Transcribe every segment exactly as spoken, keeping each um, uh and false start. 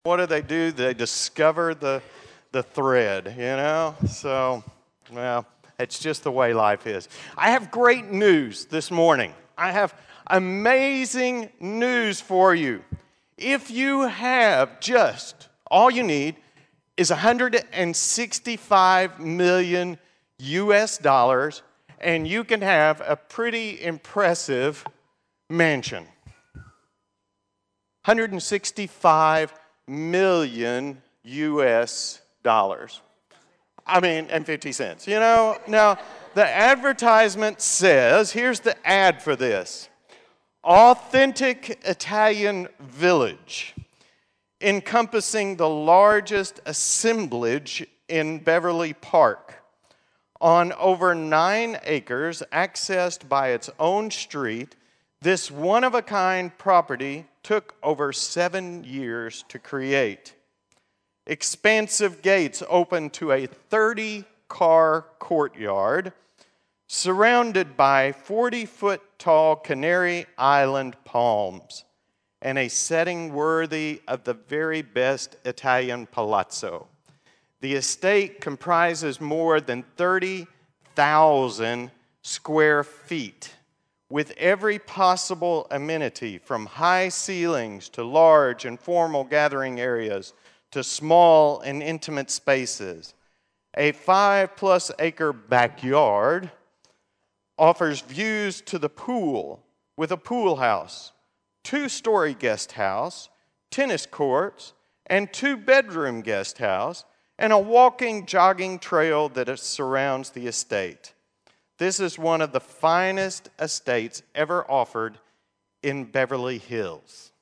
What do they do? They discover the, the thread, you know? So, well, it's just the way life is. I have great news this morning. I have amazing news for you. If you have just, all you need is one hundred sixty-five million U S dollars, and you can have a pretty impressive mansion. one hundred sixty-five million U S dollars. I mean, and fifty cents. You know, now the advertisement says, here's the ad for this: authentic Italian village, encompassing the largest assemblage in Beverly Park, on over nine acres, accessed by its own street. This one-of-a-kind property took over seven years to create. Expansive gates open to a thirty-car courtyard, surrounded by forty-foot-tall Canary Island palms, and a setting worthy of the very best Italian palazzo. The estate comprises more than thirty thousand square feet, with every possible amenity, from high ceilings to large and formal gathering areas to small and intimate spaces. A five-plus acre backyard offers views to the pool, with a pool house, two-story guest house, tennis courts, and two-bedroom guest house, and a walking, jogging trail that surrounds the estate. This is one of the finest estates ever offered in Beverly Hills.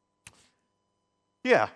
Yeah,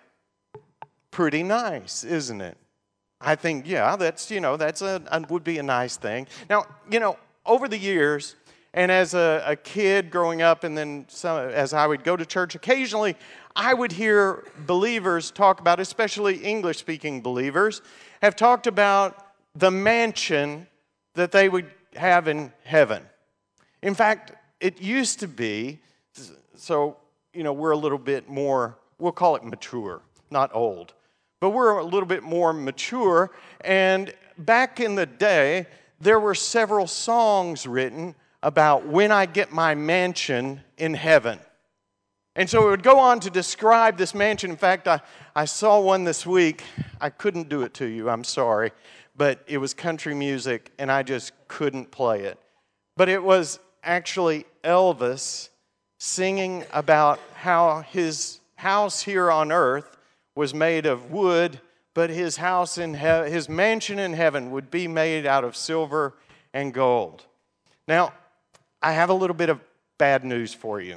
pretty nice, isn't it? I think, yeah, that's, you know, that's a, a would be a nice thing. Now, you know, over the years, and as a, a kid growing up, and then some, as I would go to church occasionally, I would hear believers talk about, especially English-speaking believers, have talked about the mansion that they would have in heaven. In fact, it used to be, so, you know, we're a little bit more, we'll call it mature, not old, but we're a little bit more mature, and back in the day, there were several songs written about when I get my mansion in heaven. And so it would go on to describe this mansion. In fact, I, I saw one this week. I couldn't do it to you, I'm sorry. But it was country music, and I just couldn't play it. But it was actually Elvis singing about how his house here on earth was made of wood, but his house in he- his mansion in heaven would be made out of silver and gold. Now, I have a little bit of bad news for you.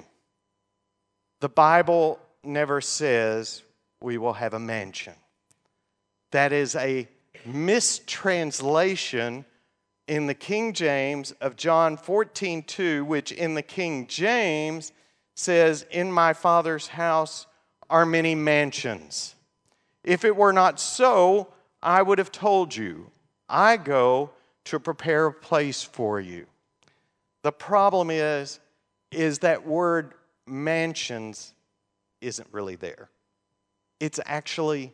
The Bible never says we will have a mansion. That is a mistranslation in the King James of John fourteen two, which in the King James says, "In my Father's house are many mansions. If it were not so, I would have told you, I go to prepare a place for you." The problem is, is that word mansions isn't really there. It's actually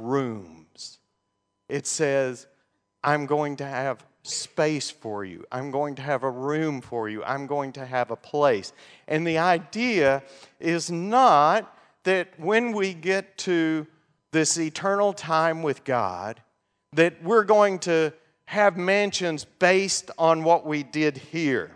rooms. It says, I'm going to have space for you. I'm going to have a room for you. I'm going to have a place. And the idea is not that when we get to this eternal time with God, that we're going to have mansions based on what we did here.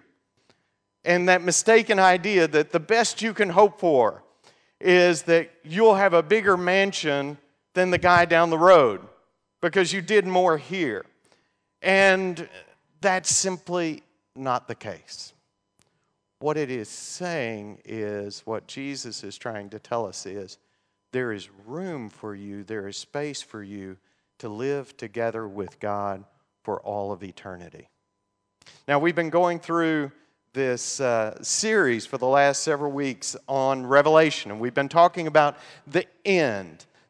And that mistaken idea that the best you can hope for is that you'll have a bigger mansion than the guy down the road because you did more here. And that's simply not the case. What it is saying is, what Jesus is trying to tell us is, there is room for you, there is space for you to live together with God for all of eternity. Now, we've been going through this uh, series for the last several weeks on Revelation, and we've been talking about the end,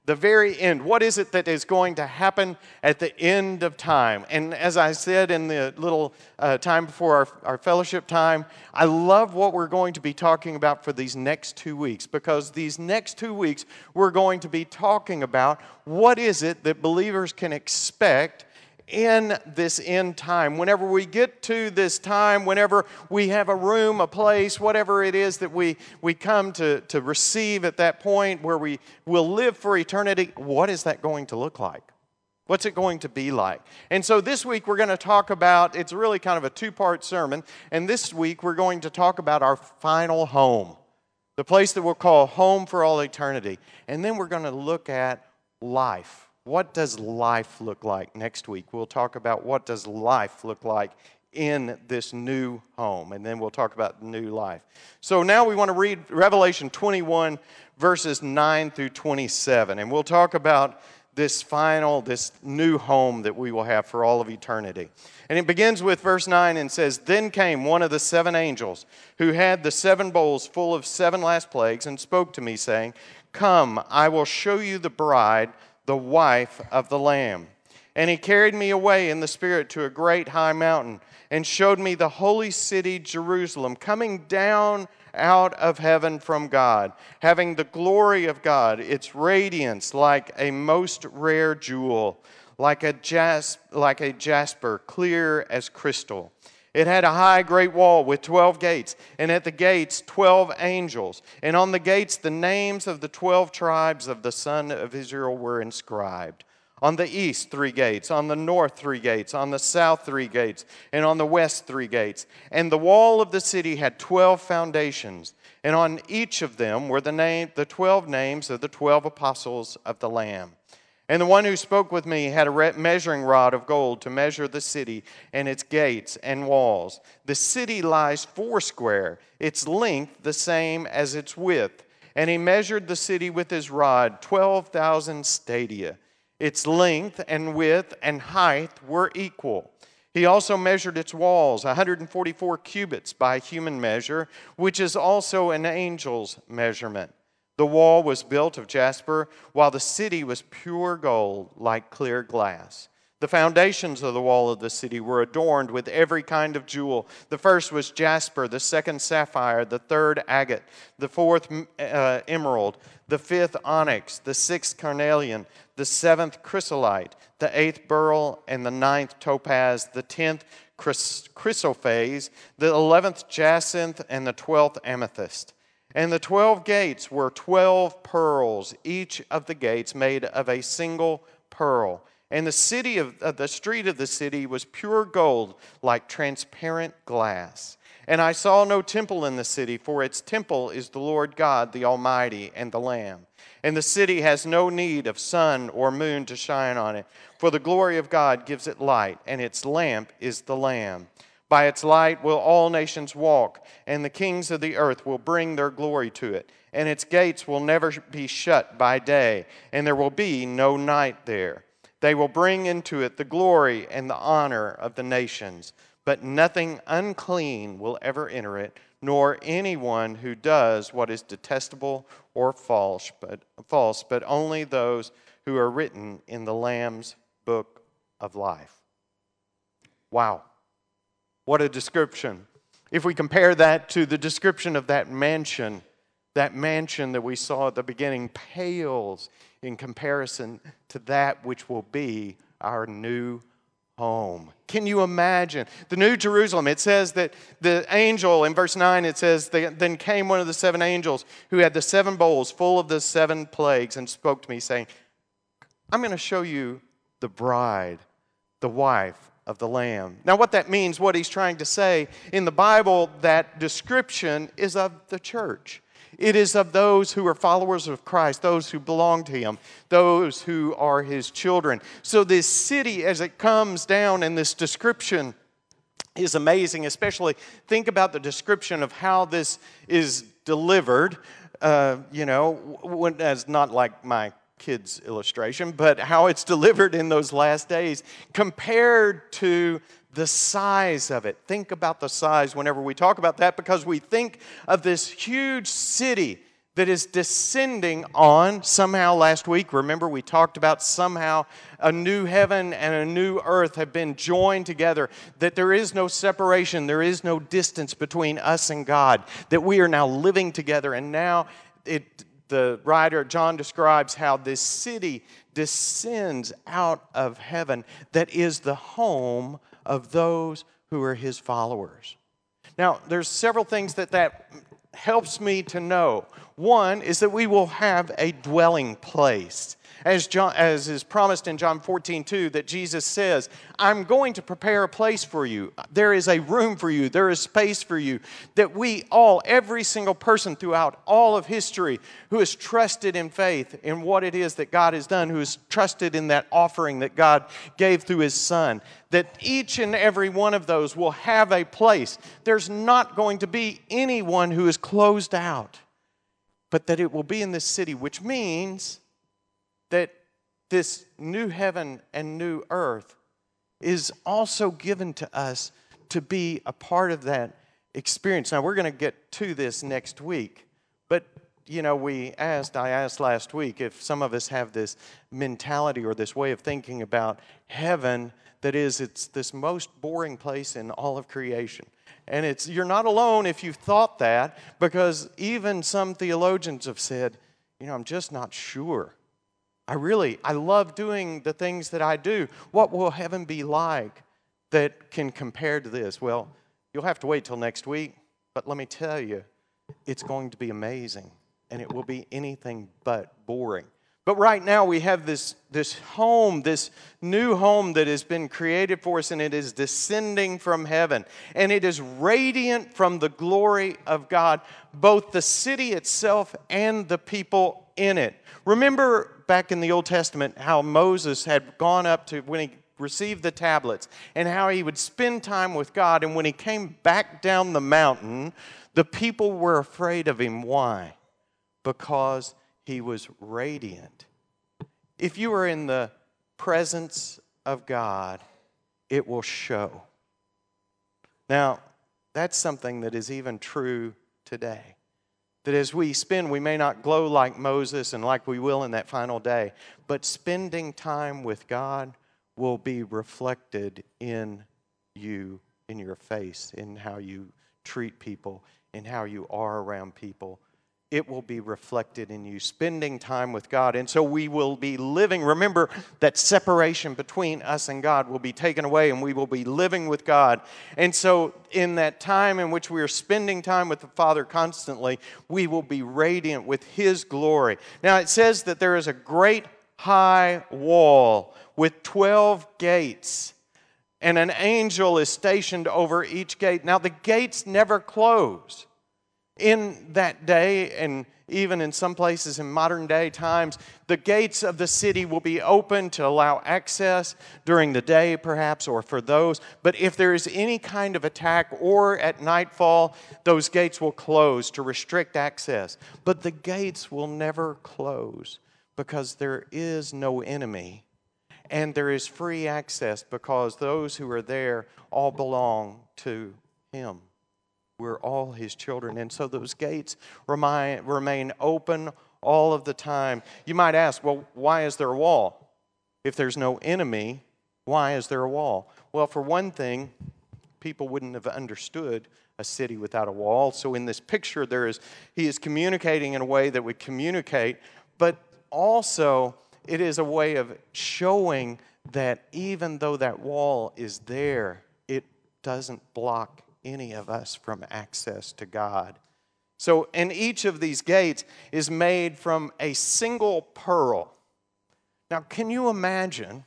The very end. What is it that is going to happen at the end of time? And as I said in the little uh, time before our, our fellowship time, I love what we're going to be talking about for these next two weeks, because these next two weeks we're going to be talking about what is it that believers can expect in this end time. Whenever we get to this time, whenever we have a room, a place, whatever it is that we, we come to, to receive at that point where we will live for eternity, what is that going to look like? What's it going to be like? And so this week we're going to talk about, it's really kind of a two-part sermon, and this week we're going to talk about our final home, the place that we'll call home for all eternity. And then we're going to look at life. What does life look like next week? We'll talk about what does life look like in this new home, and then we'll talk about new life. So now we want to read Revelation twenty-one, verses nine through twenty-seven, and we'll talk about this final, this new home that we will have for all of eternity. And it begins with verse nine and says, "Then came one of the seven angels who had the seven bowls full of seven last plagues and spoke to me, saying, 'Come, I will show you the bride, the wife of the Lamb.' And he carried me away in the Spirit to a great high mountain and showed me the holy city Jerusalem coming down out of heaven from God, having the glory of God, its radiance like a most rare jewel, like a jas- like a jasper, clear as crystal. It had a high great wall with twelve gates, and at the gates twelve angels. And on the gates the names of the twelve tribes of the son of Israel were inscribed. On the east three gates, on the north three gates, on the south three gates, and on the west three gates. And the wall of the city had twelve foundations, and on each of them were the name, the twelve names of the twelve apostles of the Lamb. And the one who spoke with me had a measuring rod of gold to measure the city and its gates and walls. The city lies foursquare, its length the same as its width. And he measured the city with his rod, twelve thousand stadia. Its length and width and height were equal. He also measured its walls, one hundred forty-four cubits by human measure, which is also an angel's measurement. The wall was built of jasper, while the city was pure gold, like clear glass. The foundations of the wall of the city were adorned with every kind of jewel. The first was jasper, the second sapphire, the third agate, the fourth uh, emerald, the fifth onyx, the sixth carnelian, the seventh chrysolite, the eighth beryl, and the ninth topaz, the tenth chrys- chrysoprase, the eleventh jacinth, and the twelfth amethyst. And the twelve gates were twelve pearls, each of the gates made of a single pearl. And the city of uh, the street of the city was pure gold, like transparent glass. And I saw no temple in the city, for its temple is the Lord God, the Almighty, and the Lamb. And the city has no need of sun or moon to shine on it, for the glory of God gives it light, and its lamp is the Lamb. By its light will all nations walk, and the kings of the earth will bring their glory to it. And its gates will never be shut by day, and there will be no night there. They will bring into it the glory and the honor of the nations. But nothing unclean will ever enter it, nor anyone who does what is detestable or false, but false, but only those who are written in the Lamb's book of life. Wow. What a description. If we compare that to the description of that mansion, that mansion that we saw at the beginning pales in comparison to that which will be our new home. Can you imagine? The New Jerusalem, it says that the angel, in verse nine, it says, then came one of the seven angels who had the seven bowls full of the seven plagues and spoke to me, saying, I'm going to show you the bride, the wife of the Lamb. Now what that means, what he's trying to say, in the Bible, that description is of the church. It is of those who are followers of Christ, those who belong to Him, those who are His children. So this city, as it comes down in this description, is amazing. Especially think about the description of how this is delivered. Uh, you know, when, as not like my kids' illustration, but how it's delivered in those last days compared to the size of it. Think about the size whenever we talk about that, because we think of this huge city that is descending on somehow last week. Remember, we talked about somehow a new heaven and a new earth have been joined together, that there is no separation, there is no distance between us and God, that we are now living together. And now it, the writer John describes how this city descends out of heaven that is the home of those who are his followers. Now, there's several things that that helps me to know. One is that we will have a dwelling place. As, John, as is promised in John fourteen two, that Jesus says, I'm going to prepare a place for you. There is a room for you. There is space for you. That we all, every single person throughout all of history who has trusted in faith in what it is that God has done, who has trusted in that offering that God gave through his Son, that each and every one of those will have a place. There's not going to be anyone who is closed out, but that it will be in this city, which means that this new heaven and new earth is also given to us to be a part of that experience. Now, we're going to get to this next week, but, you know, we asked, I asked last week if some of us have this mentality or this way of thinking about heaven that is, it's this most boring place in all of creation. And it's you're not alone if you've thought that, because even some theologians have said, you know, I'm just not sure. I really, I love doing the things that I do. What will heaven be like that can compare to this? Well, you'll have to wait till next week, but let me tell you, it's going to be amazing, and it will be anything but boring. But right now we have this, this home, this new home that has been created for us, and it is descending from heaven. And it is radiant from the glory of God, both the city itself and the people in it. Remember back in the Old Testament how Moses had gone up to, when he received the tablets, and how he would spend time with God. And when he came back down the mountain, the people were afraid of him. Why? Because he was radiant. If you are in the presence of God, it will show. Now, that's something that is even true today. That as we spend, we may not glow like Moses and like we will in that final day, but spending time with God will be reflected in you, in your face, in how you treat people, in how you are around people. It will be reflected in you, spending time with God. And so we will be living. Remember that separation between us and God will be taken away, and we will be living with God. And so in that time in which we are spending time with the Father constantly, we will be radiant with his glory. Now it says that there is a great high wall with twelve gates, and an angel is stationed over each gate. Now the gates never close. In that day, and even in some places in modern day times, the gates of the city will be open to allow access during the day perhaps, or for those. But if there is any kind of attack or at nightfall, those gates will close to restrict access. But the gates will never close because there is no enemy. And there is free access because those who are there all belong to him. We're all his children. And so those gates remain, remain open all of the time. You might ask, well, why is there a wall? If there's no enemy, why is there a wall? Well, for one thing, people wouldn't have understood a city without a wall. So in this picture, there is he is communicating in a way that would communicate, but also it is a way of showing that even though that wall is there, it doesn't block any of us from access to God. So, and each of these gates is made from a single pearl. Now, can you imagine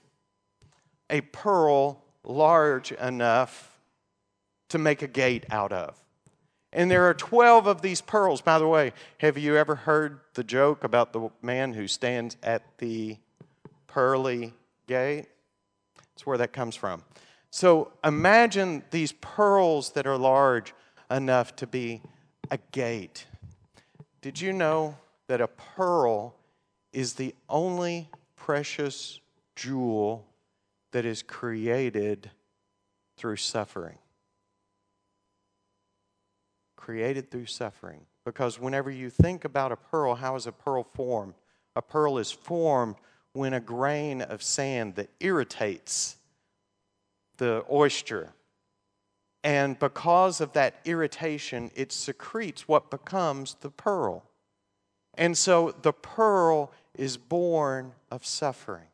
a pearl large enough to make a gate out of? And there are twelve of these pearls. By the way, have you ever heard the joke about the man who stands at the pearly gate? That's where that comes from. So imagine these pearls that are large enough to be a gate. Did you know that a pearl is the only precious jewel that is created through suffering? Created through suffering. Because whenever you think about a pearl, how is a pearl formed? A pearl is formed when a grain of sand that irritates the oyster. And because of that irritation, it secretes what becomes the pearl. And so the pearl is born of suffering.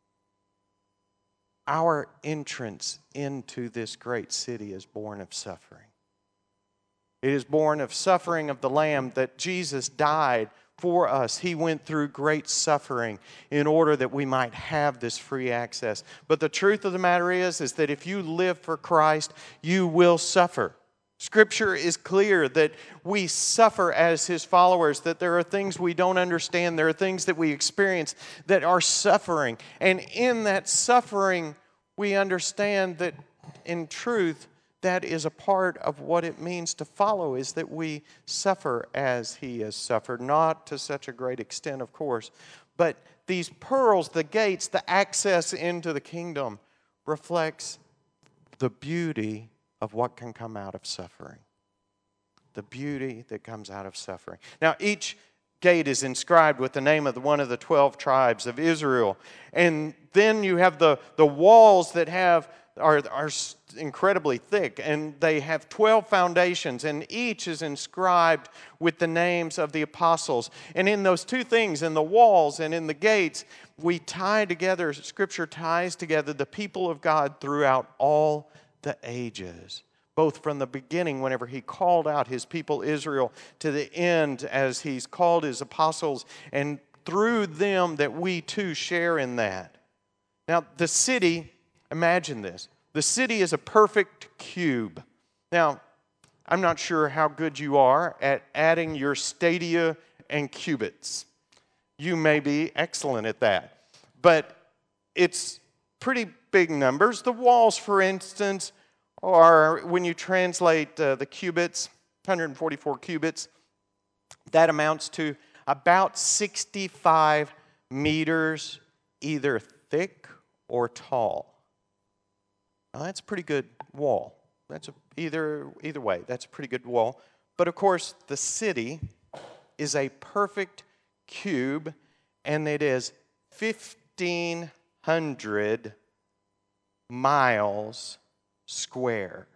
Our entrance into this great city is born of suffering. It is born of suffering of the Lamb, that Jesus died for us. He went through great suffering in order that we might have this free access. But the truth of the matter is, is that if you live for Christ, you will suffer. Scripture is clear that we suffer as His followers, that there are things we don't understand, there are things that we experience that are suffering. And in that suffering, we understand that in truth, that is a part of what it means to follow, is that we suffer as He has suffered. Not to such a great extent, of course, but these pearls, the gates, the access into the kingdom reflects the beauty of what can come out of suffering. The beauty that comes out of suffering. Now, each gate is inscribed with the name of the, one of the twelve tribes of Israel. And then you have the, the walls that have are, are incredibly thick, and they have twelve foundations, and each is inscribed with the names of the apostles. And in those two things, in the walls and in the gates, we tie together, Scripture ties together the people of God throughout all the ages. Both from the beginning, whenever He called out His people Israel, to the end as He's called His apostles, and through them that we too share in that. Now, the city, imagine this. The city is a perfect cube. Now, I'm not sure how good you are at adding your stadia and cubits. You may be excellent at that. But it's pretty big numbers. The walls, for instance, are, when you translate uh, the cubits, one hundred forty-four cubits, that amounts to about sixty-five meters, either thick or tall. Now, that's a pretty good wall. That's a, either, either way, that's a pretty good wall. But of course, the city is a perfect cube, and it is fifteen hundred miles square.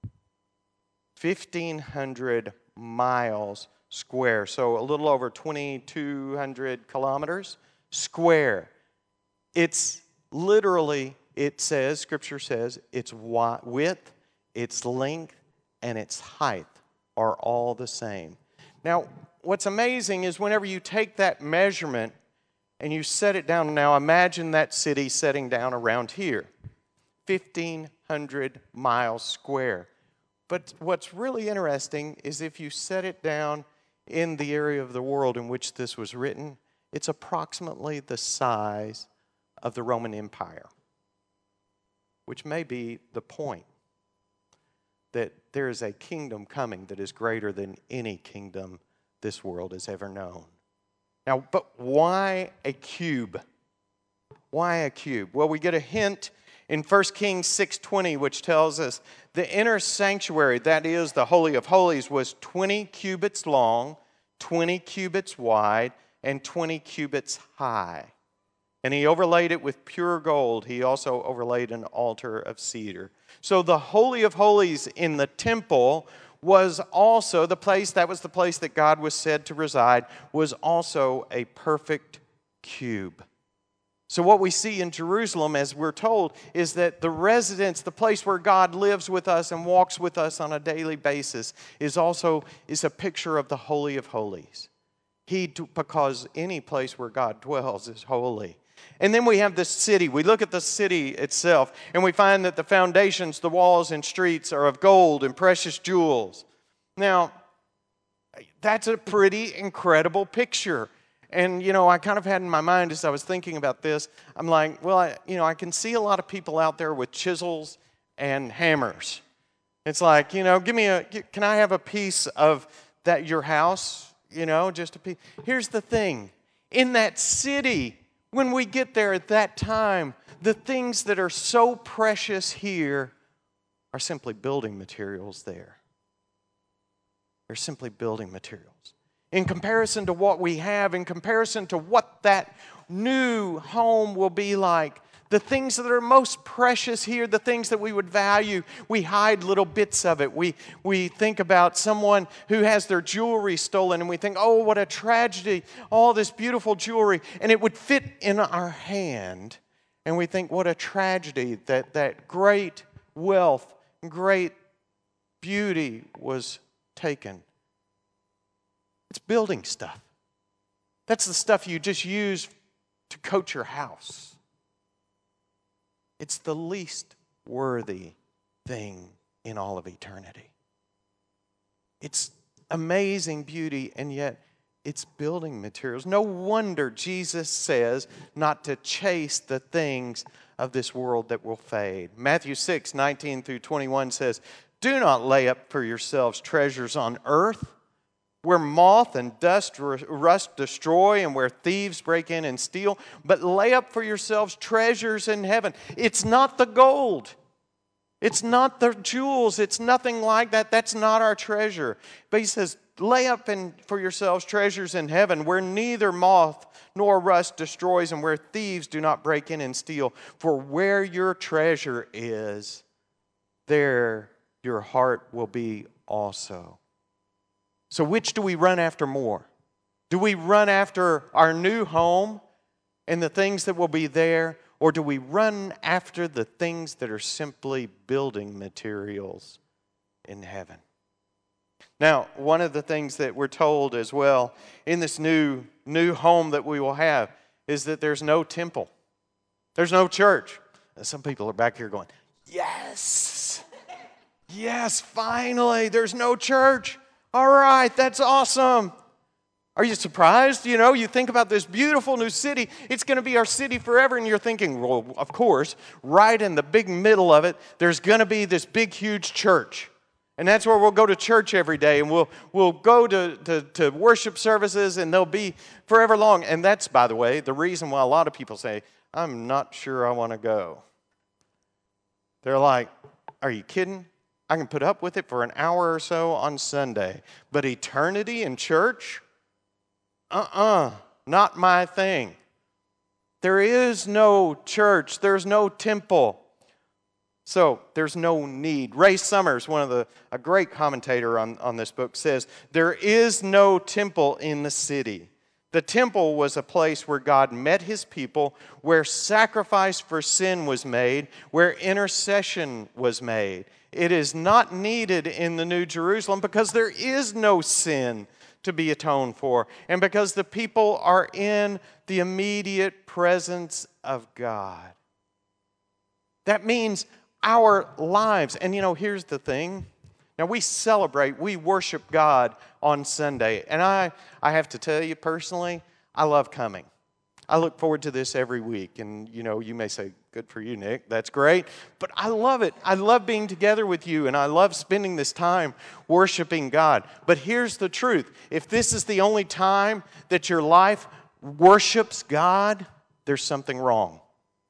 fifteen hundred miles square. So a little over twenty-two hundred kilometers square. It's literally, it says, Scripture says, its width, its length, and its height are all the same. Now, what's amazing is whenever you take that measurement and you set it down, now imagine that city setting down around here, fifteen hundred miles square. But what's really interesting is if you set it down in the area of the world in which this was written, it's approximately the size of the Roman Empire, which may be the point, that there is a kingdom coming that is greater than any kingdom this world has ever known. Now, but why a cube? Why a cube? Well, we get a hint in First Kings six twenty, which tells us the inner sanctuary, that is the Holy of Holies, was twenty cubits long, twenty cubits wide, and twenty cubits high. And he overlaid it with pure gold. He also overlaid an altar of cedar. So the Holy of Holies in the temple was also the place, that was the place that God was said to reside, was also a perfect cube. So what we see in Jerusalem, as we're told, is that the residence, the place where God lives with us and walks with us on a daily basis, is also is a picture of the Holy of Holies. He, because any place where God dwells is holy. And then we have the city. We look at the city itself, and we find that the foundations, the walls and streets are of gold and precious jewels. Now, that's a pretty incredible picture. And, you know, I kind of had in my mind as I was thinking about this, I'm like, well, I, you know, I can see a lot of people out there with chisels and hammers. It's like, you know, give me a, can I have a piece of that, your house? You know, just a piece. Here's the thing. In that city, when we get there at that time, the things that are so precious here are simply building materials there. They're simply building materials. In comparison to what we have, in comparison to what that new home will be like, the things that are most precious here, the things that we would value, we hide little bits of it. We, we think about someone who has their jewelry stolen and we think, oh, what a tragedy, all this beautiful jewelry. And it would fit in our hand. And we think, what a tragedy that that great wealth, great beauty was taken. It's building stuff. That's the stuff you just use to coat your house. It's the least worthy thing in all of eternity. It's amazing beauty, and yet it's building materials. No wonder Jesus says not to chase the things of this world that will fade. Matthew six, nineteen through twenty-one says, "Do not lay up for yourselves treasures on earth, where moth and dust rust destroy and where thieves break in and steal, but lay up for yourselves treasures in heaven." It's not the gold. It's not the jewels. It's nothing like that. That's not our treasure. But he says, lay up in, for yourselves treasures in heaven, where neither moth nor rust destroys and where thieves do not break in and steal. For where your treasure is, there your heart will be also. So which do we run after more? Do we run after our new home and the things that will be there? Or do we run after the things that are simply building materials in heaven? Now, one of the things that we're told as well in this new, new home that we will have is that there's no temple. There's no church. And some people are back here going, yes, yes, finally, there's no church. All right, that's awesome. Are you surprised? You know, you think about this beautiful new city. It's going to be our city forever. And you're thinking, well, of course, right in the big middle of it, there's going to be this big, huge church. And that's where we'll go to church every day. And we'll, we'll go to, to, to worship services, and they'll be forever long. And that's, by the way, the reason why a lot of people say, I'm not sure I want to go. They're like, are you kidding? I can put up with it for an hour or so on Sunday. But eternity in church? Uh-uh, not my thing. There is no church. There's no temple. So there's no need. Ray Summers, one of the a great commentator on, on this book, says, there is no temple in the city. The temple was a place where God met his people, where sacrifice for sin was made, where intercession was made. It is not needed in the New Jerusalem because there is no sin to be atoned for, and because the people are in the immediate presence of God. That means our lives, and you know, here's the thing. Now, we celebrate, we worship God on Sunday, and I, I have to tell you personally, I love coming. I look forward to this every week, and you know, you may say, good for you, Nick, that's great, but I love it. I love being together with you, and I love spending this time worshiping God. But here's the truth. If this is the only time that your life worships God, there's something wrong.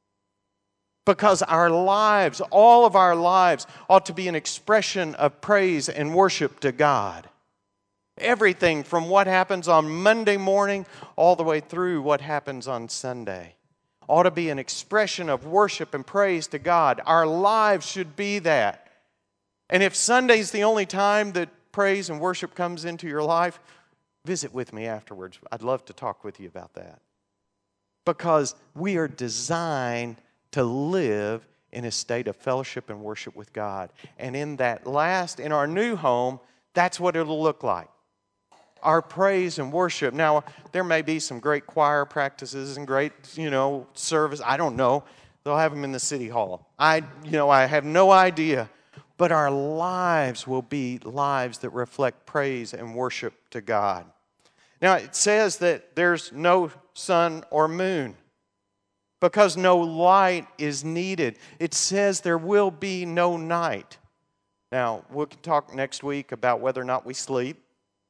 Because our lives, all of our lives, ought to be an expression of praise and worship to God. Everything from what happens on Monday morning all the way through what happens on Sunday ought to be an expression of worship and praise to God. Our lives should be that. And if Sunday's the only time that praise and worship comes into your life, visit with me afterwards. I'd love to talk with you about that. Because we are designed to live in a state of fellowship and worship with God. And in that last, in our new home, that's what it'll look like. Our praise and worship. Now, there may be some great choir practices and great, you know, service. I don't know. They'll have them in the city hall. I, you know, I have no idea. But our lives will be lives that reflect praise and worship to God. Now, it says that there's no sun or moon because no light is needed. It says there will be no night. Now, we can talk next week about whether or not we sleep.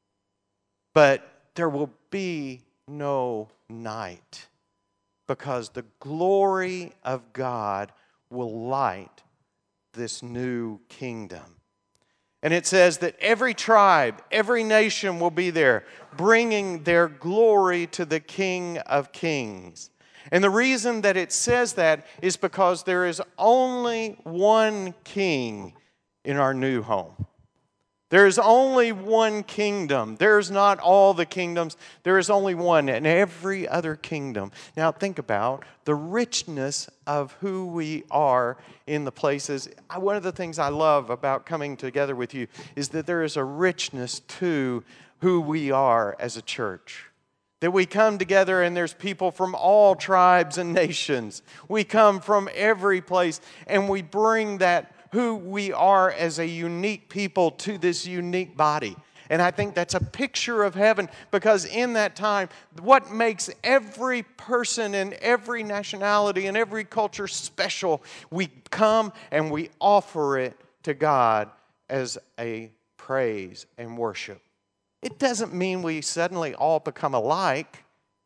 But there will be no night because the glory of God will light this new kingdom. And it says that every tribe, every nation will be there, bringing their glory to the King of Kings. And the reason that it says that is because there is only one king in our new home. There is only one kingdom. There is not all the kingdoms. There is only one in every other kingdom. Now think about the richness of who we are in the places. One of the things I love about coming together with you is that there is a richness to who we are as a church. That we come together and there's people from all tribes and nations. We come from every place and we bring that who we are as a unique people to this unique body. And I think that's a picture of heaven, because in that time, what makes every person and every nationality and every culture special, we come and we offer it to God as a praise and worship. It doesn't mean we suddenly all become alike.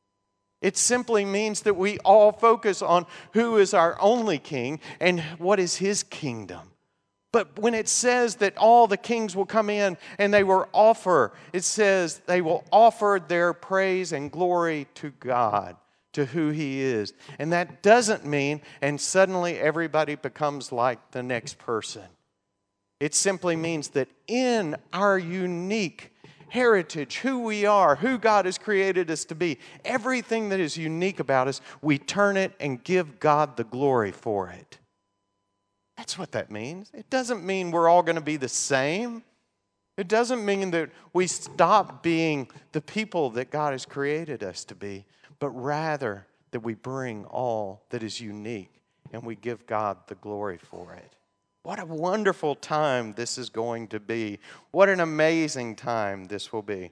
It simply means that we all focus on who is our only king and what is his kingdom. But when it says that all the kings will come in and they will offer, it says they will offer their praise and glory to God, to who he is. And that doesn't mean, and suddenly everybody becomes like the next person. It simply means that in our unique heritage, who we are, who God has created us to be, everything that is unique about us, we turn it and give God the glory for it. That's what that means. It doesn't mean we're all going to be the same. It doesn't mean that we stop being the people that God has created us to be, but rather that we bring all that is unique and we give God the glory for it. What a wonderful time this is going to be. What an amazing time this will be.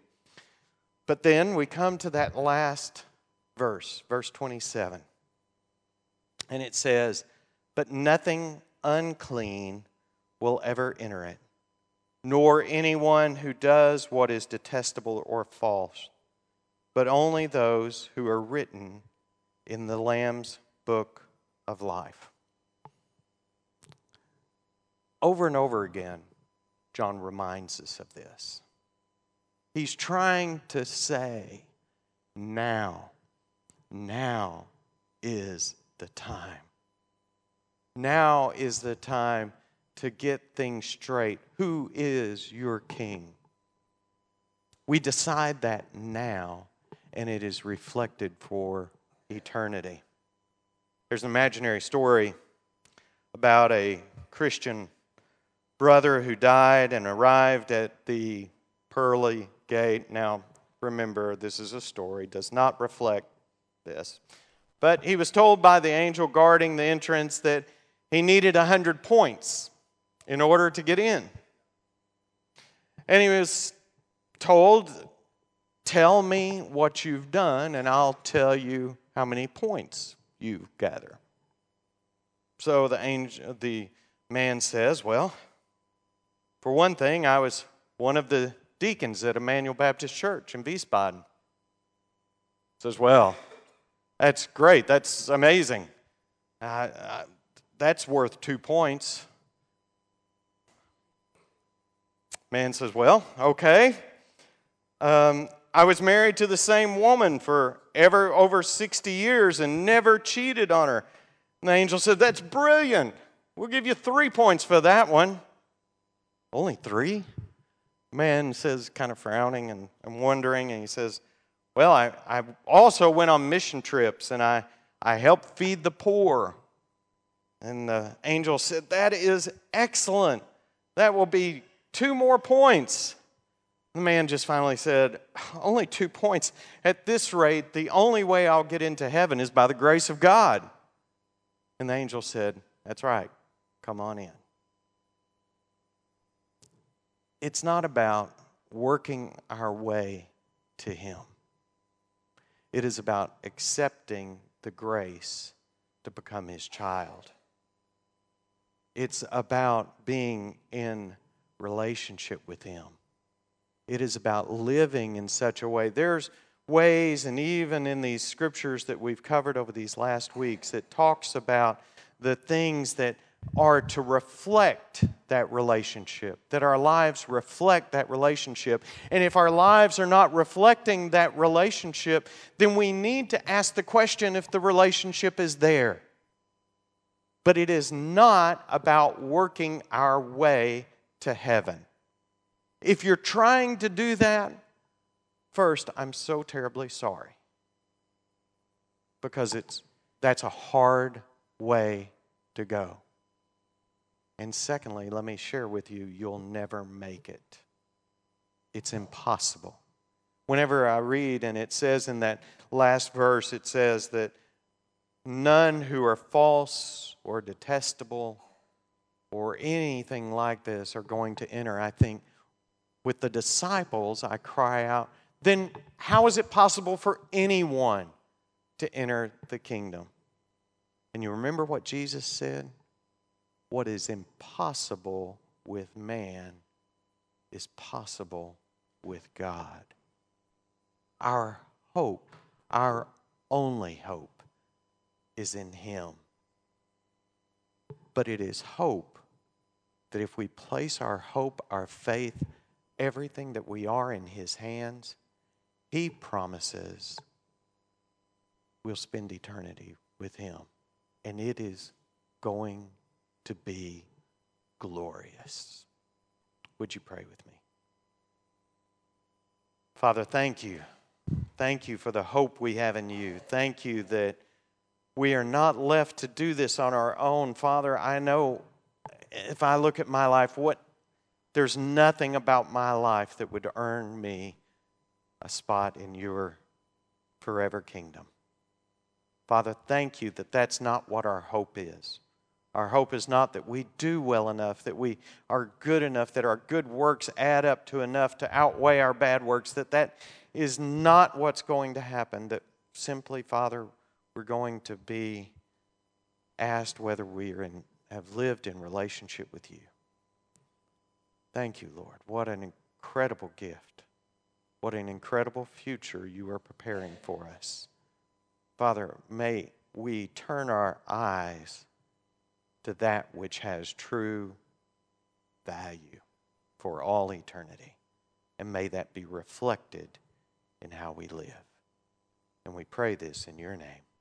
But then we come to that last verse, verse twenty-seven. And it says, "But nothing unclean will ever enter it, nor anyone who does what is detestable or false, but only those who are written in the Lamb's book of life." Over and over again, John reminds us of this. He's trying to say, now, now is the time. Now is the time to get things straight. Who is your king? We decide that now, and it is reflected for eternity. There's an imaginary story about a Christian brother who died and arrived at the pearly gate. Now, remember, this is a story, does not reflect this. But he was told by the angel guarding the entrance that he needed one hundred points in order to get in. And he was told, "Tell me what you've done, and I'll tell you how many points you gather." So the angel, the man says, "Well, for one thing, I was one of the deacons at Emmanuel Baptist Church in Wiesbaden." Says, "Well, that's great. That's amazing. Uh, uh, that's worth two points." Man says, "Well, okay. Um, I was married to the same woman for ever over sixty years and never cheated on her." And the angel said, "That's brilliant. We'll give you three points for that one." "Only three?" Man says, kind of frowning and, and wondering, and he says, "Well, I, I also went on mission trips, and I, I helped feed the poor." And the angel said, "That is excellent. That will be two more points." The man just finally said, "Only two points? At this rate, the only way I'll get into heaven is by the grace of God." And the angel said, "That's right. Come on in." It's not about working our way to Him. It is about accepting the grace to become His child. It's about being in relationship with Him. It is about living in such a way. There's ways, and even in these scriptures that we've covered over these last weeks, that talks about the things that are to reflect that relationship, that our lives reflect that relationship. And if our lives are not reflecting that relationship, then we need to ask the question if the relationship is there. But it is not about working our way to heaven. If you're trying to do that, first, I'm so terribly sorry. Because it's that's a hard way to go. And secondly, let me share with you, you'll never make it. It's impossible. Whenever I read, and it says in that last verse, it says that none who are false or detestable or anything like this are going to enter. I think with the disciples, I cry out, then how is it possible for anyone to enter the kingdom? And you remember what Jesus said? What is impossible with man is possible with God. Our hope, our only hope, is in Him. But it is hope that if we place our hope, our faith, everything that we are in His hands, He promises we'll spend eternity with Him. And it is going to be glorious. Would you pray with me? Father, thank you. Thank you for the hope we have in you. Thank you that we are not left to do this on our own. Father, I know if I look at my life, what there's nothing about my life that would earn me a spot in your forever kingdom. Father, thank you that that's not what our hope is. Our hope is not that we do well enough, that we are good enough, that our good works add up to enough to outweigh our bad works, that that is not what's going to happen, that simply, Father, we're going to be asked whether we are in, have lived in relationship with you. Thank you, Lord. What an incredible gift. What an incredible future you are preparing for us. Father, may we turn our eyes to that which has true value for all eternity. And may that be reflected in how we live. And we pray this in your name.